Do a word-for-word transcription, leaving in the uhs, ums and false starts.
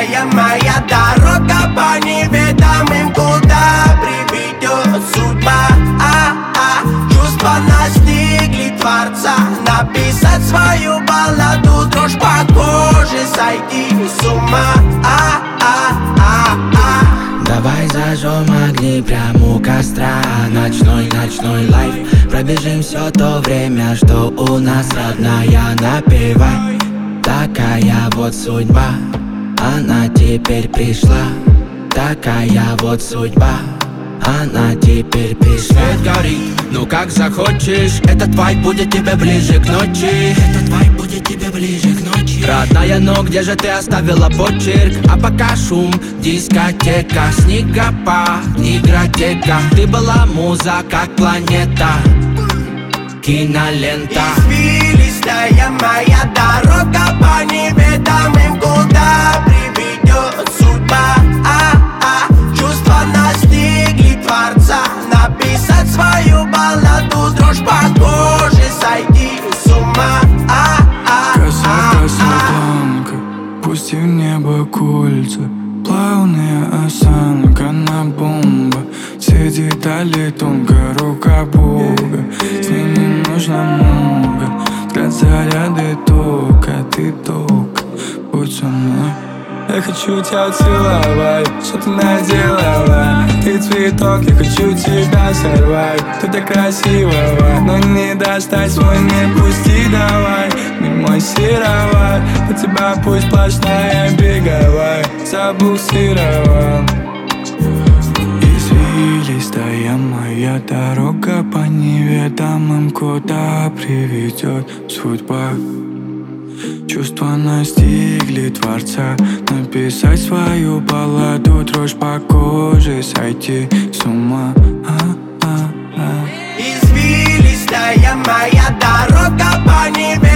Извилистая моя дорога по неведомым, куда приведет судьба. А-а, чувства настигли Творца, написать свою балладу, дрожь по коже, сойти с ума. А-а-а-а. Давай зажжем огни прямо у костра. Ночной, ночной лайф. Пробежим все то время, что у нас родная. Напевай. Такая вот судьба, она теперь пришла. Такая вот судьба, она теперь пришла. Свет горит, ну как захочешь. Этот вайб будет тебе ближе к ночи. Этот вайб будет тебе ближе к ночи. Родная, но где же ты оставила почерк? А пока шум, дискотека, снегопад, игротека. Ты была муза, как планета, кинолента. Извилистая моя дорога по неведомым, куда приведет судьба. А-а, чувства настигли Творца, написать свою балладу, дрожь по коже, сойти с ума. А-а-а-а. Коса, коса тонко, пусти в небо кольца. Плавная осанка на бомба. Все детали тонко, рука Бога. С ней не нужно много. Взгляд заряды тока, ты только будь со мной. Я хочу тебя целовать, что ты наделала? Ты цветок, я хочу тебя сорвать. Ты так красивая, но не достать свой мир, пусти давай. Не мой сыровар, у тебя пусть сплошная беговая. Забуксировал. Извилистая моя дорога по неведомым, куда приведет судьба. Чувства настигли Творца, написать свою балладу, дрожь по коже, сойти с ума. А-а-а. Извилистая моя дорога по неведомым,